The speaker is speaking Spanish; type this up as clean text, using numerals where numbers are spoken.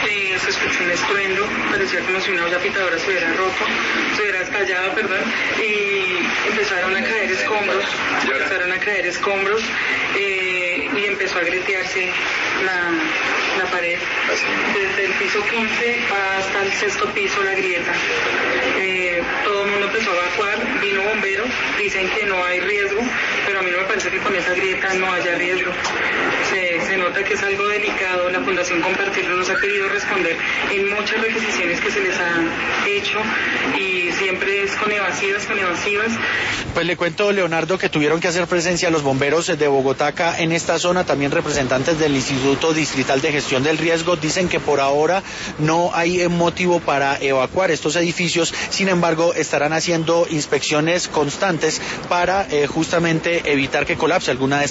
se escuchó un estruendo, parecía como si una olla pitadora se hubiera roto, se hubiera estallado, perdón, y empezaron a caer escombros, y empezó a grietearse la pared. Desde el piso 15 hasta el sexto piso la grieta. Todo el mundo empezó a evacuar, vino bomberos, dicen que no hay riesgo, pero a mí no me parece que con esa grieta no haya riesgo. Se nota que es algo delicado. La Fundación Compartirlo nos ha querido responder en muchas requisiciones que se les han hecho y siempre es con evasivas. Pues le cuento, Leonardo, que tuvieron que hacer presencia los bomberos de Bogotá acá en esta zona, también representantes del Instituto Distrital de Gestión del Riesgo. Dicen que por ahora no hay motivo para evacuar estos edificios, sin embargo estarán haciendo inspecciones constantes para justamente evitar que colapse alguna de